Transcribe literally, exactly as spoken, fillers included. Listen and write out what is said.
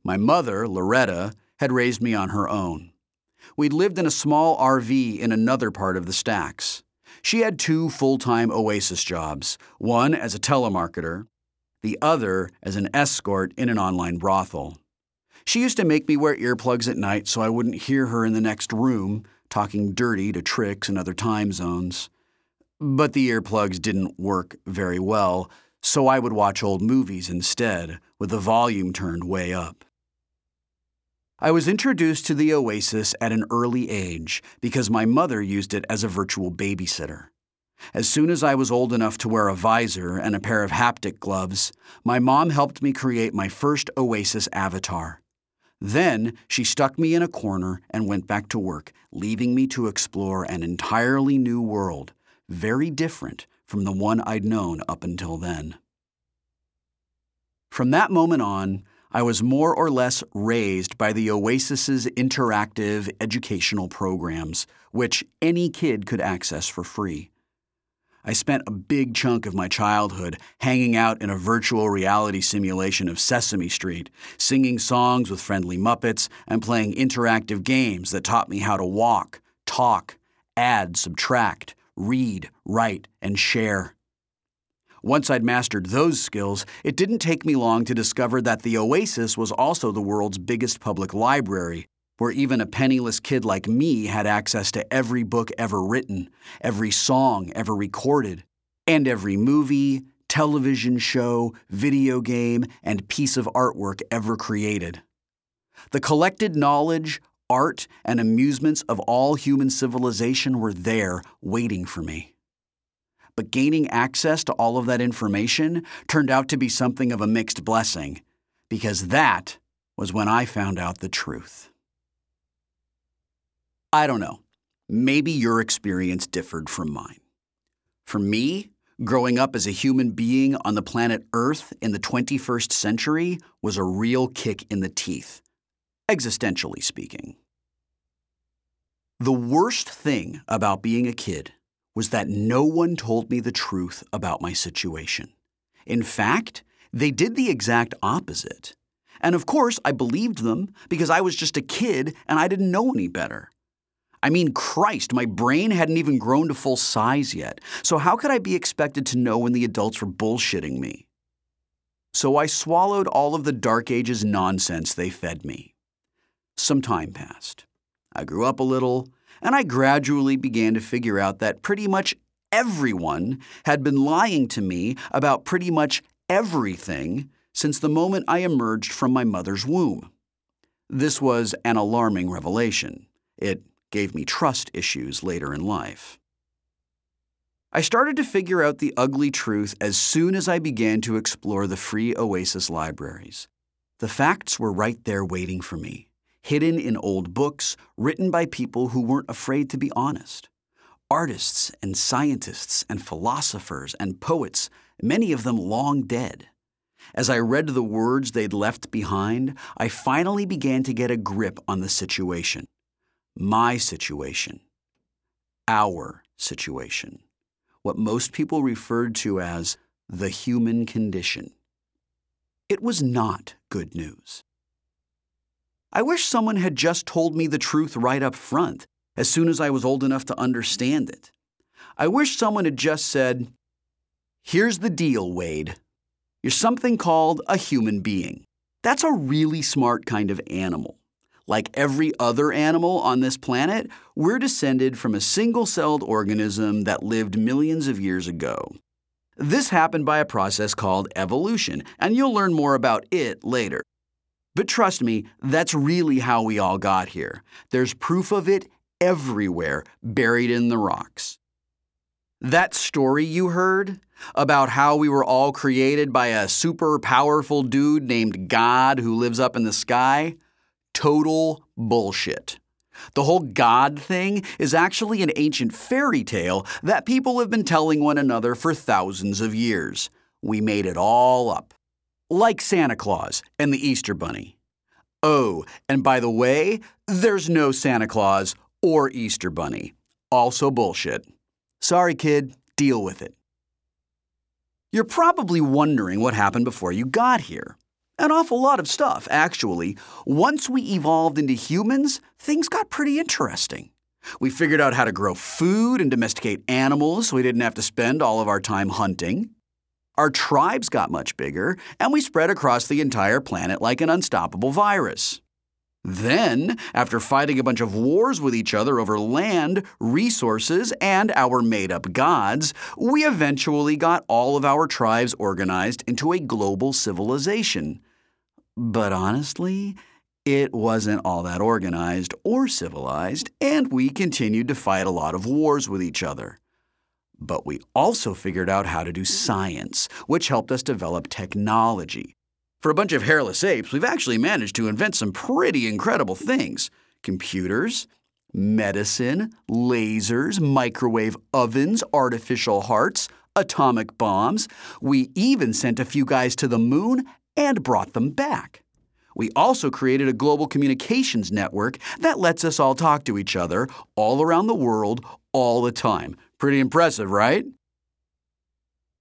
My mother, Loretta, had raised me on her own. We'd lived in a small R V in another part of the Stacks. She had two full-time Oasis jobs, one as a telemarketer, the other as an escort in an online brothel. She used to make me wear earplugs at night so I wouldn't hear her in the next room, talking dirty to tricks in other time zones. But the earplugs didn't work very well, so I would watch old movies instead, with the volume turned way up. I was introduced to the Oasis at an early age because my mother used it as a virtual babysitter. As soon as I was old enough to wear a visor and a pair of haptic gloves, my mom helped me create my first Oasis avatar. Then she stuck me in a corner and went back to work, leaving me to explore an entirely new world, very different from the one I'd known up until then. From that moment on, I was more or less raised by the Oasis's interactive educational programs, which any kid could access for free. I spent a big chunk of my childhood hanging out in a virtual reality simulation of Sesame Street, singing songs with friendly Muppets, and playing interactive games that taught me how to walk, talk, add, subtract, read, write, and share. Once I'd mastered those skills, it didn't take me long to discover that the Oasis was also the world's biggest public library, where even a penniless kid like me had access to every book ever written, every song ever recorded, and every movie, television show, video game, and piece of artwork ever created. The collected knowledge, art, and amusements of all human civilization were there waiting for me. But gaining access to all of that information turned out to be something of a mixed blessing, because that was when I found out the truth. I don't know. Maybe your experience differed from mine. For me, growing up as a human being on the planet Earth in the twenty-first century was a real kick in the teeth, existentially speaking. The worst thing about being a kid was that no one told me the truth about my situation. In fact, they did the exact opposite. And of course, I believed them because I was just a kid and I didn't know any better. I mean, Christ, my brain hadn't even grown to full size yet, so how could I be expected to know when the adults were bullshitting me? So I swallowed all of the Dark Ages nonsense they fed me. Some time passed. I grew up a little, and I gradually began to figure out that pretty much everyone had been lying to me about pretty much everything since the moment I emerged from my mother's womb. This was an alarming revelation. It gave me trust issues later in life. I started to figure out the ugly truth as soon as I began to explore the free Oasis libraries. The facts were right there waiting for me, hidden in old books written by people who weren't afraid to be honest. Artists and scientists and philosophers and poets, many of them long dead. As I read the words they'd left behind, I finally began to get a grip on the situation. My situation. Our situation. What most people referred to as the human condition. It was not good news. I wish someone had just told me the truth right up front, as soon as I was old enough to understand it. I wish someone had just said, "Here's the deal, Wade. You're something called a human being. That's a really smart kind of animal. Like every other animal on this planet, we're descended from a single-celled organism that lived millions of years ago. This happened by a process called evolution, and you'll learn more about it later. But trust me, that's really how we all got here. There's proof of it everywhere, buried in the rocks." That story you heard about how we were all created by a super powerful dude named God who lives up in the sky? Total bullshit. The whole God thing is actually an ancient fairy tale that people have been telling one another for thousands of years. We made it all up. Like Santa Claus and the Easter Bunny. Oh, and by the way, there's no Santa Claus or Easter Bunny. Also bullshit. Sorry, kid, deal with it. You're probably wondering what happened before you got here. An awful lot of stuff, actually. Once we evolved into humans, things got pretty interesting. We figured out how to grow food and domesticate animals so we didn't have to spend all of our time hunting. Our tribes got much bigger, and we spread across the entire planet like an unstoppable virus. Then, after fighting a bunch of wars with each other over land, resources, and our made-up gods, we eventually got all of our tribes organized into a global civilization. But honestly, it wasn't all that organized or civilized, and we continued to fight a lot of wars with each other. But we also figured out how to do science, which helped us develop technology. For a bunch of hairless apes, we've actually managed to invent some pretty incredible things. Computers, medicine, lasers, microwave ovens, artificial hearts, atomic bombs. We even sent a few guys to the moon and brought them back. We also created a global communications network that lets us all talk to each other all around the world all the time. Pretty impressive, right?